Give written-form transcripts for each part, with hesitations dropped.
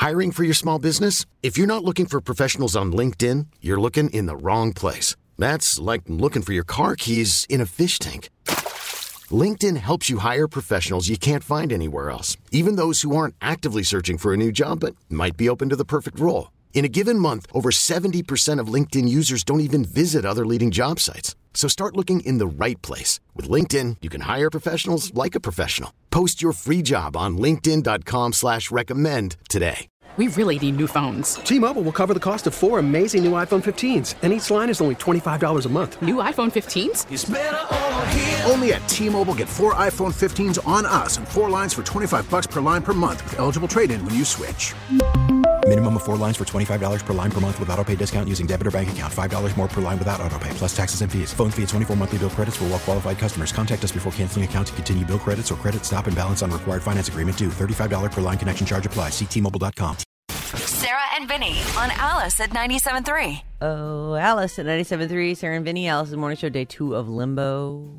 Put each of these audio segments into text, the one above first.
Hiring for your small business? If you're not looking for professionals on LinkedIn, you're looking in the wrong place. That's like looking for your car keys in a fish tank. LinkedIn helps you hire professionals you can't find anywhere else, even those who aren't actively searching for a new job but might be open to the perfect role. In a given month, over 70% of LinkedIn users don't even visit other leading job sites. So start looking in the right place. With LinkedIn, you can hire professionals like a professional. Post your free job on linkedin.com/recommend today. We really need new phones. T-Mobile will cover the cost of 4 amazing new iPhone 15s, and each line is only $25 a month. New iPhone 15s? It's better over here. Only at T-Mobile, get 4 iPhone 15s on us and 4 lines for $25 per line per month with eligible trade-in when you switch. Minimum of 4 lines for $25 per line per month with autopay discount using debit or bank account. $5 more per line without autopay, plus taxes and fees. Phone fee at 24 monthly bill credits for well-qualified customers. Contact us before canceling account to continue bill credits or credit stop and balance on required finance agreement due. $35 per line connection charge applies. See T-Mobile.com. Sarah and Vinny on Alice at 97.3. Oh, Alice at 97.3. Sarah and Vinny, Alice's Morning Show, day 2 of Limbo.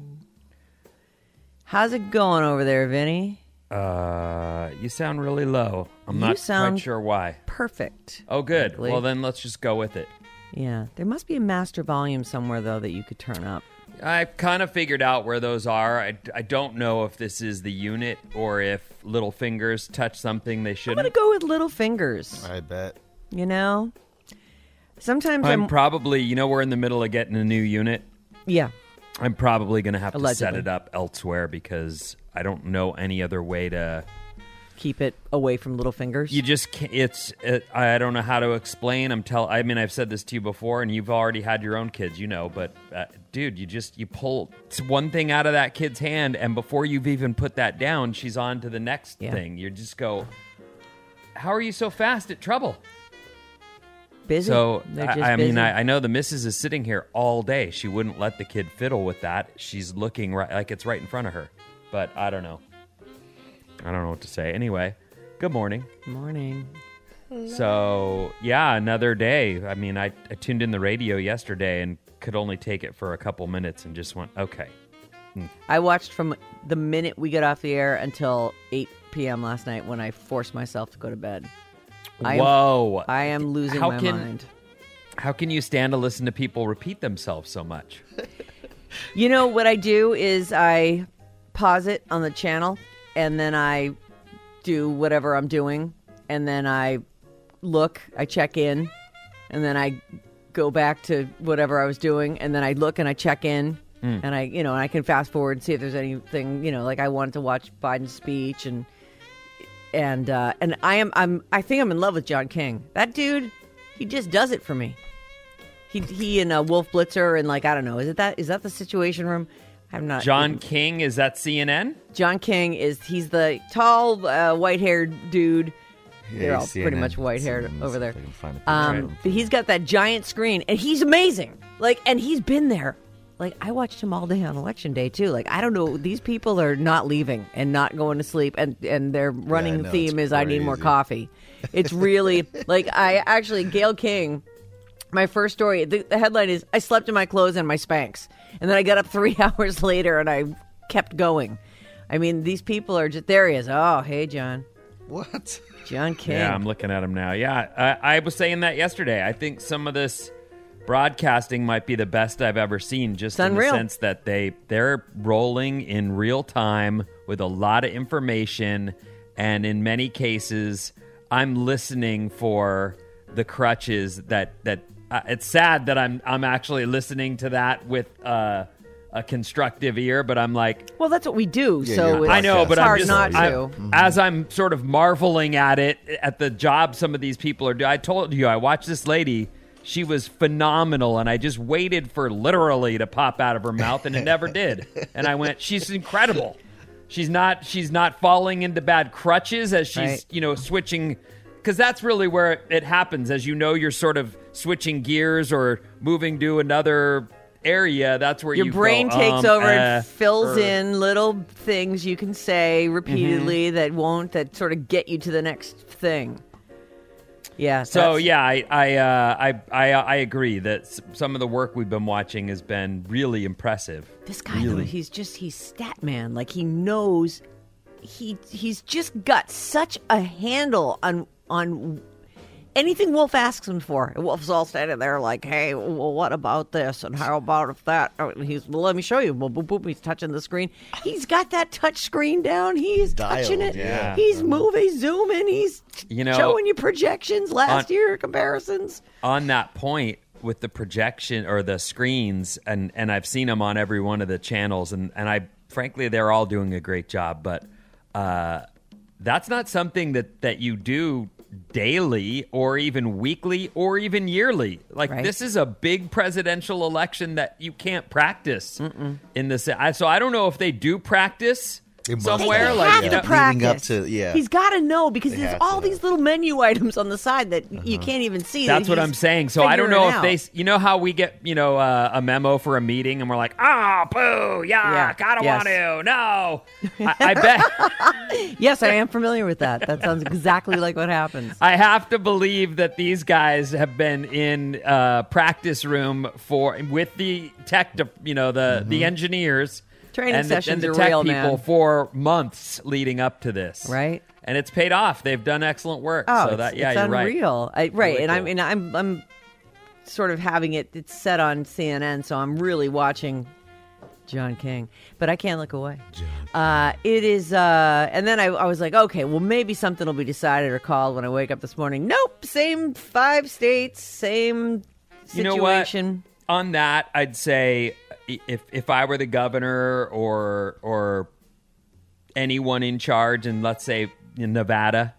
How's it going over there, Vinny? You sound really low. I'm not quite sure why. Perfect. Oh, good. Frankly. Well, then let's just go with it. Yeah. There must be a master volume somewhere, though, that you could turn up. I've kind of figured out where those are. I don't know if this is the unit or if little fingers touch something they shouldn't. I'm going to go with little fingers. I bet. You know? Sometimes I'm probably, we're in the middle of getting a new unit. Yeah. I'm probably going to have Allegedly. to set it up elsewhere because I don't know any other way to keep it away from little fingers. You just can't, I don't know how to explain. I've said this to you before, and you've already had your own kids, but dude, you pull one thing out of that kid's hand, and before you've even put that down, she's on to the next thing. You just go, how are you so fast at trouble? Busy. So, busy. I know the missus is sitting here all day. She wouldn't let the kid fiddle with that. She's looking like it's right in front of her. But I don't know. I don't know what to say. Anyway, good morning. Morning. So, yeah, another day. I tuned in the radio yesterday and could only take it for a couple minutes and just went, okay. I watched from the minute we got off the air until 8 p.m. last night when I forced myself to go to bed. Whoa. I am losing my mind. How can you stand to listen to people repeat themselves so much? What I do is I pause it on the channel, and then I do whatever I'm doing, and then I check in, and then I go back to whatever I was doing, and then I look and I check in, and I can fast forward and see if there's anything, like I wanted to watch Biden's speech, and I think I'm in love with John King. That dude, he just does it for me. He and Wolf Blitzer and I don't know, is that the Situation Room? I'm not. John King, is that CNN? John King he's the tall white-haired dude. Yeah, they're all CNN. pretty much white-haired over there. But he's got that giant screen, and he's amazing. And he's been there. I watched him all day on Election Day, too. I don't know. These people are not leaving and not going to sleep. And their running theme is, I need more coffee. It's really, Gayle King, my first story, the headline is, I slept in my clothes and my Spanx. And then I got up 3 hours later and I kept going. These people are just, there he is. Oh, hey, John. What? John King. Yeah, I'm looking at him now. Yeah, I was saying that yesterday. I think some of this broadcasting might be the best I've ever seen, just in the sense that they're rolling in real time with a lot of information, and in many cases, I'm listening for the crutches that it's sad that I'm actually listening to that with a constructive ear, but I'm like, well, that's what we do. Yeah, so I know, but hard not to. As I'm sort of marveling at it, at the job some of these people are doing. I told you, I watched this lady. She was phenomenal, and I just waited for literally to pop out of her mouth, and it never did. And I went, she's incredible. She's not falling into bad crutches as she's, switching, because that's really where it happens. As you're sort of switching gears or moving to another area. That's where your brain takes over and fills in little things you can say repeatedly that sort of get you to the next thing. Yeah. So I agree that some of the work we've been watching has been really impressive. This guy, though, he's stat man. He knows, he's just got such a handle on on anything Wolf asks him for. And Wolf's all standing there like, hey, well, what about this? And how about if that? Oh, well, let me show you. Boop, boop, boop. He's touching the screen. He's got that touch screen down. He's touching it. Yeah. He's moving, zooming. He's showing you projections, last year comparisons. On that point with the projection or the screens, and I've seen them on every one of the channels, and I frankly, they're all doing a great job, but that's not something that you do daily or even weekly or even yearly. Like, this is a big presidential election that you can't practice in this. So I don't know if they do practice somewhere. Practice. Up to, He's got to know, because there's all these little menu items on the side that you can't even see. That's what I'm saying. So I don't know if they, how we get, a memo for a meeting and we're like, boo, I don't want to, no. I bet. Yes, I am familiar with that. That sounds exactly like what happens. I have to believe that these guys have been in practice room with the tech, the engineers. Training sessions and the are tech real, people man. For months leading up to this, right? And it's paid off. They've done excellent work. Oh, so that it's you're unreal. right. Right, Really and cool. I'm sort of having it's set on CNN, so I'm really watching John King, but I can't look away. It is, and then I was like, okay, well, maybe something will be decided or called when I wake up this morning. Nope, same 5 states, same situation. You know what? On that, I'd say, if I were the governor or anyone in charge, and let's say in Nevada,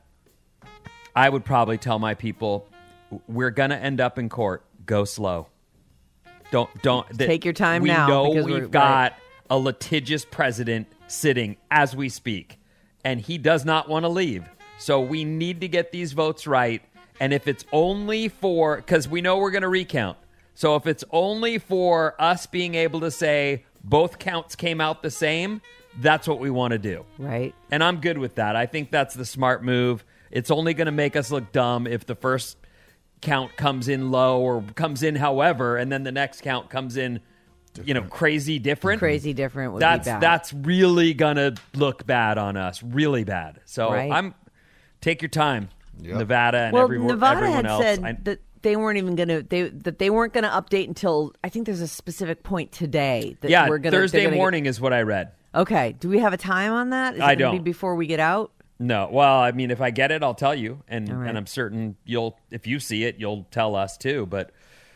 I would probably tell my people, we're going to end up in court. Go slow. Don't take your time we now. We know because we've got a litigious president sitting as we speak, and he does not want to leave. So we need to get these votes right. And if it's only because we know we're going to recount. So if it's only for us being able to say both counts came out the same, that's what we want to do. Right. And I'm good with that. I think that's the smart move. It's only going to make us look dumb if the first count comes in low or comes in however, and then the next count comes in, crazy different. Crazy different would be bad. That's really going to look bad on us. Really bad. So take your time, Nevada and everyone else. Nevada had said that they weren't even going to they weren't going to update until I think there's a specific point today. That we're gonna, Thursday morning is what I read. Okay, do we have a time on that? Is it gonna be before we get out? No. Well, I mean, if I get it, I'll tell you, and I'm certain if you see it, you'll tell us too. But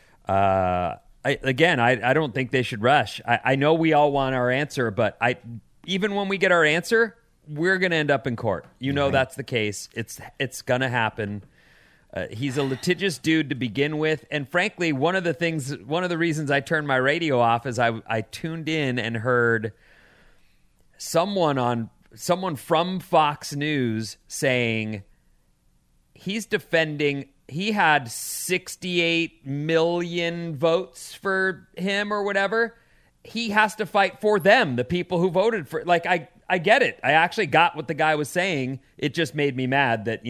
I don't think they should rush. I know we all want our answer, but even when we get our answer, we're going to end up in court. That's the case. It's going to happen. He's a litigious dude to begin with, and frankly, one of the reasons I turned my radio off is I tuned in and heard someone from Fox News saying he's defending. He had 68 million votes for him or whatever. He has to fight for them, the people who voted for. Like, I get it. I actually got what the guy was saying. It just made me mad that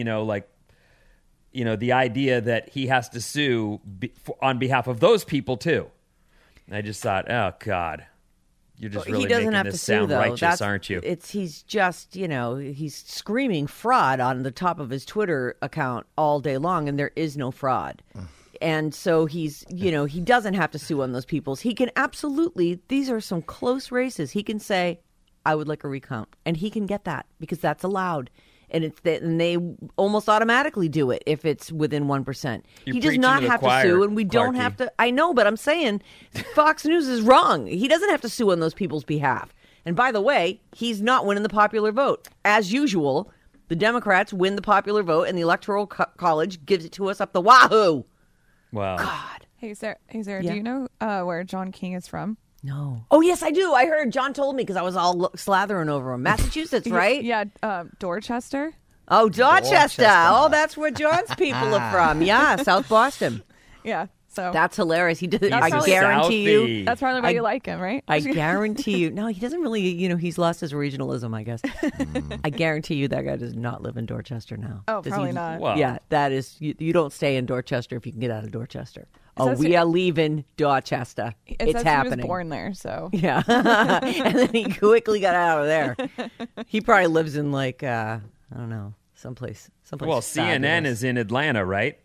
the idea that he has to sue on behalf of those people too. And I just thought, oh God, you're just really making this sound righteous, aren't you? He's just, he's screaming fraud on the top of his Twitter account all day long, and there is no fraud. And so he's, he doesn't have to sue on those people. He can absolutely, these are some close races. He can say, I would like a recount, and he can get that because that's allowed. And they almost automatically do it if it's within 1%. He does not have to sue, and we don't have to. I know, but I'm saying Fox News is wrong. He doesn't have to sue on those people's behalf. And by the way, he's not winning the popular vote. As usual, the Democrats win the popular vote, and the Electoral College gives it to us up the wahoo. Wow. God. Hey, Sarah, do you know where John King is from? No. Oh, yes, I do. I heard. John told me because I was all slathering over him. Massachusetts, right? Yeah, Dorchester. Oh, Dorchester. Oh, that's where John's people are from. Yeah, South Boston. Yeah, so. That's hilarious. He did. I probably guarantee you. That's probably why you like him, right? I guarantee you. No, he doesn't really, he's lost his regionalism, I guess. I guarantee you that guy does not live in Dorchester now. Oh, probably not. Wow. Yeah, that is, you don't stay in Dorchester if you can get out of Dorchester. Oh, we are leaving Dorchester. It's happening. He was born there, so. Yeah. And then he quickly got out of there. He probably lives in I don't know, someplace. Well, CNN fabulous. is in Atlanta, right?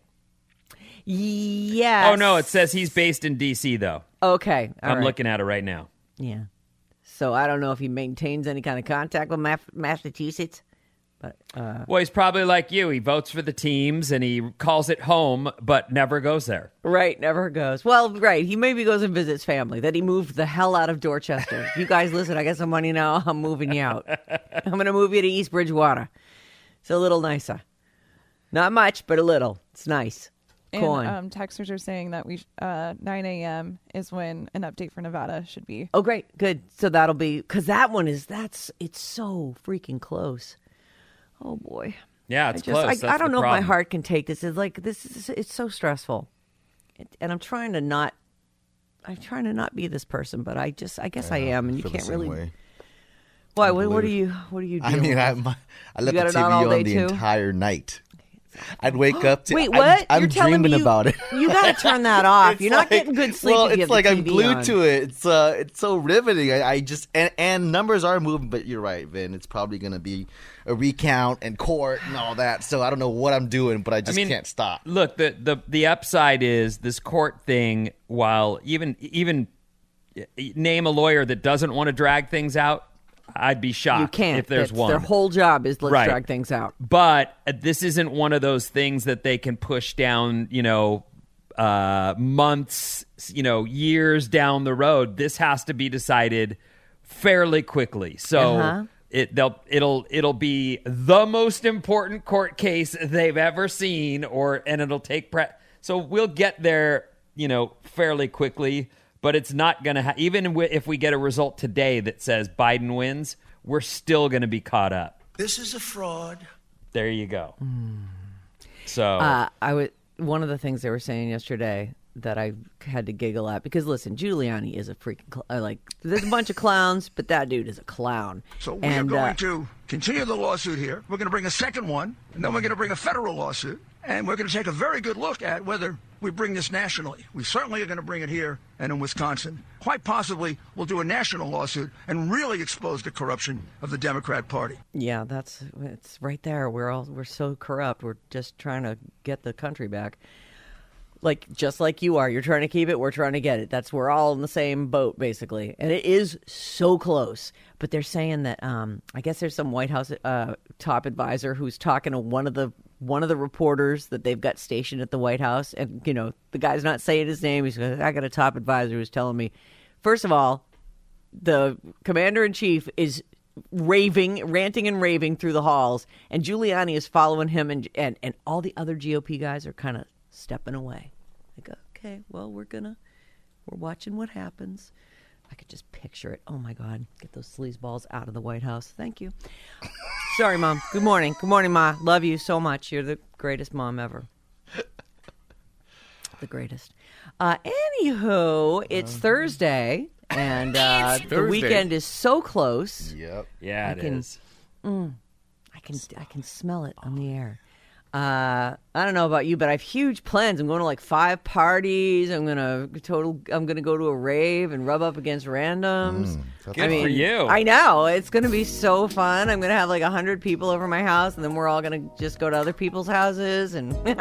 Yes. Oh, no, it says he's based in D.C., though. Okay. all I'm right. looking at it right now. Yeah. So I don't know if he maintains any kind of contact with Massachusetts. But Well, he's probably like you. He votes for the teams, and he calls it home, but never goes there. right, never goes. Well, right. He maybe goes and visits family. That he moved the hell out of Dorchester. You guys listen, I got some money now. I'm moving you out. I'm going to move you to East Bridgewater. It's a little nicer. Not much, but a little. It's nice. Go on. And texters are saying that 9 a.m. is when an update for Nevada should be. Oh, great. Good. So that'll be, because that one is, it's so freaking close. Oh, boy. Yeah, it's close. That's I don't the know if my problem. heart can take this. It's like, it's so stressful. And I'm trying to not be this person, but I guess I am. And you can't really. Way. Why? What do you do? I mean, I left the got it TV on all day, on the too? entire night. I'd wake up to. Wait, what? I'm You're telling dreaming me about it. You got to turn that off. It's You're not like- getting good sleep. Well, if you it's have like the I'm TV glued on. to it. It's so riveting. I just and numbers are moving, but you're right, Vin. It's probably going to be a recount and court and all that. So I don't know what I'm doing, but I just can't stop. Look, the upside is this court thing. While even name a lawyer that doesn't want to drag things out, I'd be shocked You can't. if there's That's one. Their whole job is let's Right. drag things out. But this isn't one of those things that they can push down, months, years down the road. This has to be decided fairly quickly. So Uh-huh. it'll be the most important court case they've ever seen, and it'll take so we'll get there, fairly quickly. But it's not going to even if we get a result today that says Biden wins, we're still going to be caught up. This is a fraud. There you go. So one of the things they were saying yesterday that I had to giggle at, because listen, Giuliani is a freaking there's a bunch of clowns, but that dude is a clown. So we are going to continue the lawsuit here. We're going to bring a second one, and then we're going to bring a federal lawsuit, and we're going to take a very good look at whether we bring this nationally. We certainly are going to bring it here and in Wisconsin. Quite possibly, we'll do a national lawsuit and really expose the corruption of the Democrat Party. Yeah, it's right there. We're so corrupt. We're just trying to get the country back. Just like you are. You're trying to keep it, we're trying to get it. We're all in the same boat, basically. And it is so close. But they're saying that I guess there's some White House top advisor who's talking to one of the reporters that they've got stationed at the White House. And, the guy's not saying his name. He's going, I got a top advisor who's telling me, first of all, the commander-in-chief is ranting and raving through the halls. And Giuliani is following him. And all the other GOP guys are kind of stepping away. Like, okay, well, we're watching what happens. I could just picture it. Oh my God, get those sleazeballs out of the White House. Thank you. Sorry, Mom. Good morning, Ma. Love you so much. You're the greatest mom ever. The greatest. Anywho, it's Thursday, and the weekend is so close. Yep. Yeah, it is. I can smell it on the air. I don't know about you, but I have huge plans. I'm going to 5 parties. I'm gonna go to a rave and rub up against randoms. Good for you. I know it's gonna be so fun. I'm gonna have 100 people over my house, and then we're all gonna just go to other people's houses, and it's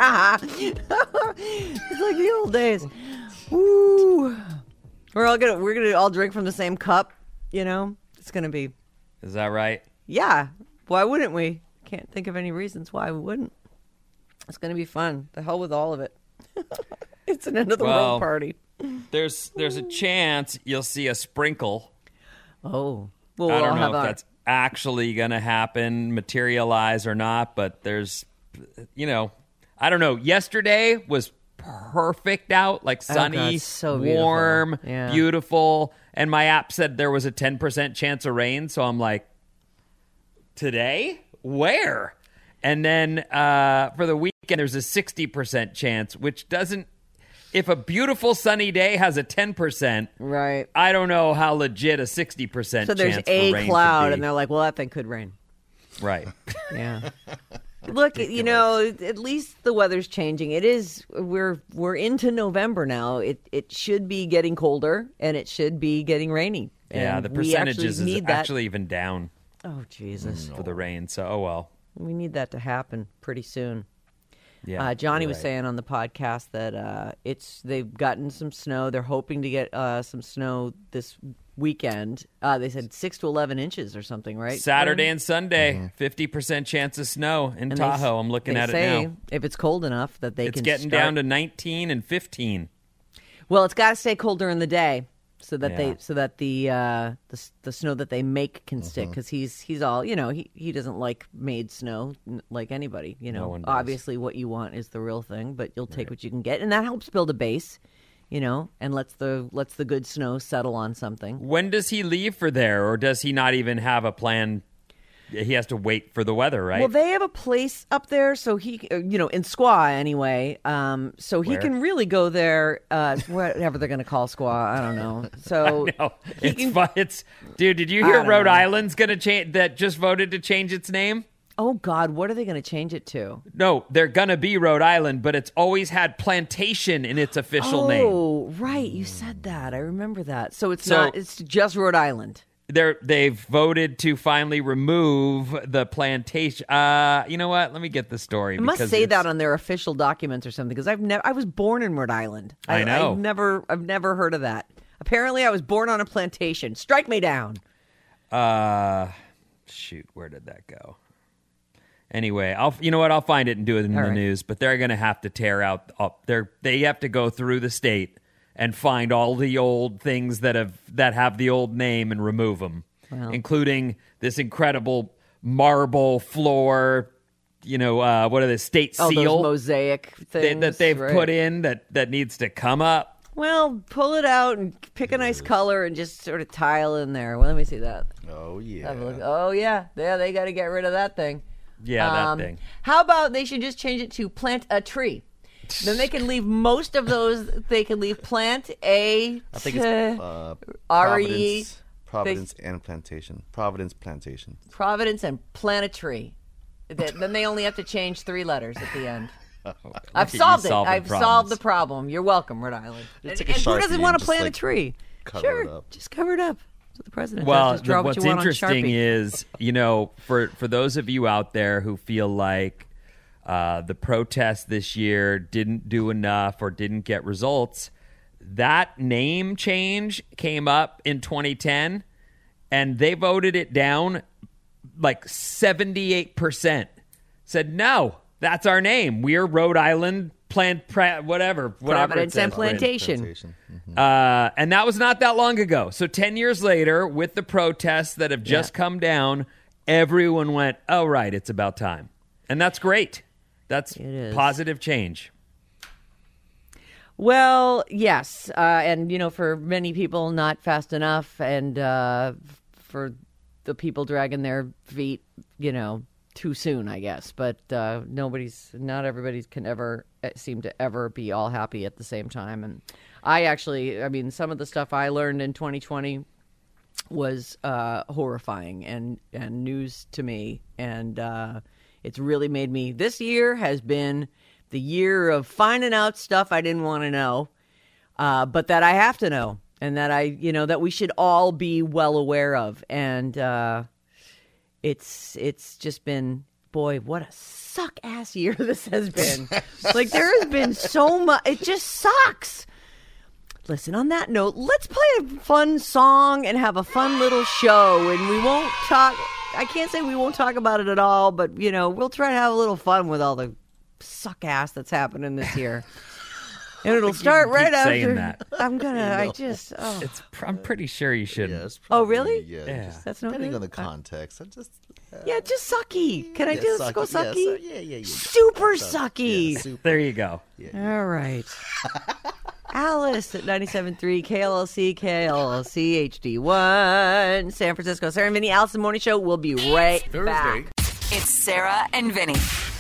like the old days. Woo! We're gonna all drink from the same cup. It's gonna be. Is that right? Yeah. Why wouldn't we? Can't think of any reasons why we wouldn't. It's going to be fun. The hell with all of it. It's an end of the world party. There's a chance you'll see a sprinkle. Oh. Well, I don't know if that's actually going to happen, materialize or not, but there's, I don't know. Yesterday was perfect out, sunny, God, so beautiful. warm, Yeah. beautiful. And my app said there was a 10% chance of rain. So I'm like, today? Where? And then for the weekend, there's a 60% chance, which doesn't. If a beautiful sunny day has a 10%, right? I don't know how legit a 60% So there's chance a for rain cloud, could be. and they're like, "Well, that thing could rain." Right. Yeah. Look, at least the weather's changing. It is. We're into November now. It should be getting colder, and it should be getting rainy. Yeah, And the we percentages need is that. actually even down. Oh, Jesus. For the rain. So, oh well. We need that to happen pretty soon. Yeah, Johnny you're was right. saying on the podcast that they've gotten some snow. They're hoping to get some snow this weekend. They said 6 to 11 inches or something, right? Saturday and Sunday, 50% chance of snow in And Tahoe. I'm looking they at say it now. if it's cold enough that they It's can getting start. down to 19 and 15. Well, it's got to stay cold during the day so that Yeah. the snow that they make can stick, because he's all, he doesn't like made snow like anybody. No one does. Obviously what you want is the real thing, but you'll take what you can get, and that helps build a base, and lets the good snow settle on something. When does he leave for there, or does he not even have a plan? He has to wait for the weather, right? Well, they have a place up there, so he, in Squaw anyway. So he Where? can really go there, whatever they're going to call Squaw. I don't know. So No, it's dude. Did you hear don't Rhode know. Island's going to change? That just voted to change its name. Oh God, what are they going to change it to? No, they're going to be Rhode Island, but it's always had plantation in its official name. Oh, right, you said that. I remember that. So it's not. It's just Rhode Island. They've voted to finally remove the plantation. You know what? Let me get the story. It must because say it's- that on their official documents or something. Because I was born in Rhode Island. I know. I've never heard of that. Apparently, I was born on a plantation. Strike me down. Shoot, where did that go? Anyway, I'll find it and do it in All the right. news. But they're going to have to tear out up. They have to go through the state and find all the old things that have the old name and remove them, including this incredible marble floor. What are the state Oh, seal those mosaic things that they've right. put in that needs to come up. Well, pull it out and pick a nice color and just sort of tile in there. Well, let me see that. Oh yeah. Have a look. Oh yeah, they got to get rid of that thing. Yeah, that thing. How about they should just change it to plant a tree? Then they can leave most of those. They can leave plant a. I think it's R-E. Providence and Plantation. Providence Plantation. Providence and plant a tree. Then they only have to change 3 letters at the end. I've solved it. I've solved the problem. You're welcome, Rhode Island. And take a who Sharpie doesn't want and to plant a just, tree? cover Sure, it up. just cover it up. So the president Well, just draw what's what you want interesting on Sharpie. is, for those of you out there who feel like the protest this year didn't do enough or didn't get results, that name change came up in 2010, and they voted it down like 78%. Said, no, that's our name. We're Rhode Island whatever Providence it says. and Plantation. Mm-hmm. And that was not that long ago. So 10 years later, with the protests that have just come down, everyone went, oh, right, it's about time. And that's great. That's positive change. Well, yes. And, for many people, not fast enough. And for the people dragging their feet, too soon, I guess. But not everybody can ever seem to ever be all happy at the same time. And some of the stuff I learned in 2020 was horrifying and news to me. And it's really made me, this year has been the year of finding out stuff I didn't want to know, but that I have to know, and that that we should all be well aware of. And it's just been, boy, what a suck ass year this has been. Like, there has been so much. It just sucks. Listen, on that note, let's play a fun song and have a fun little show, and we won't talk. I can't say we won't talk about it at all, but we'll try to have a little fun with all the suck ass that's happening this year. And it'll start right after. Saying that. I'm pretty sure you shouldn't. Yes, Oh, really? Yeah. Just That's not depending good? on the context. Just sucky. Can I yeah, do this? Go sucky. sucky? Yeah. Super sucky. Yeah, super. There you go. All right. Alice at 97.3 KLLC, HD1, San Francisco. Sarah and Vinny, Alice in the Morning Show. We'll be right back. It's Sarah and Vinny.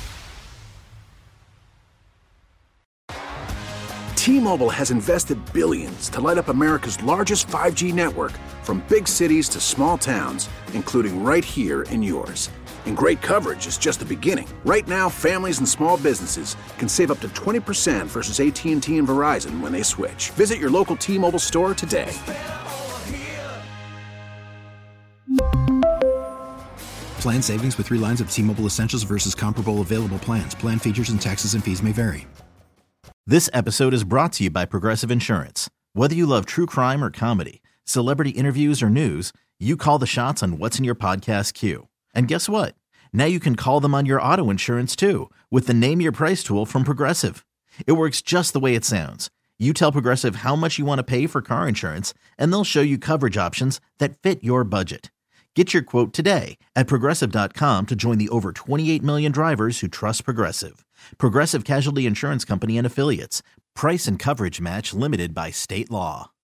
T-Mobile has invested billions to light up America's largest 5G network, from big cities to small towns, including right here in yours. And great coverage is just the beginning. Right now, families and small businesses can save up to 20% versus AT&T and Verizon when they switch. Visit your local T-Mobile store today. Plan savings with 3 lines of T-Mobile Essentials versus comparable available plans. Plan features and taxes and fees may vary. This episode is brought to you by Progressive Insurance. Whether you love true crime or comedy, celebrity interviews or news, you call the shots on what's in your podcast queue. And guess what? Now you can call them on your auto insurance too with the Name Your Price tool from Progressive. It works just the way it sounds. You tell Progressive how much you want to pay for car insurance, and they'll show you coverage options that fit your budget. Get your quote today at Progressive.com to join the over 28 million drivers who trust Progressive. Progressive Casualty Insurance Company and Affiliates. Price and coverage match limited by state law.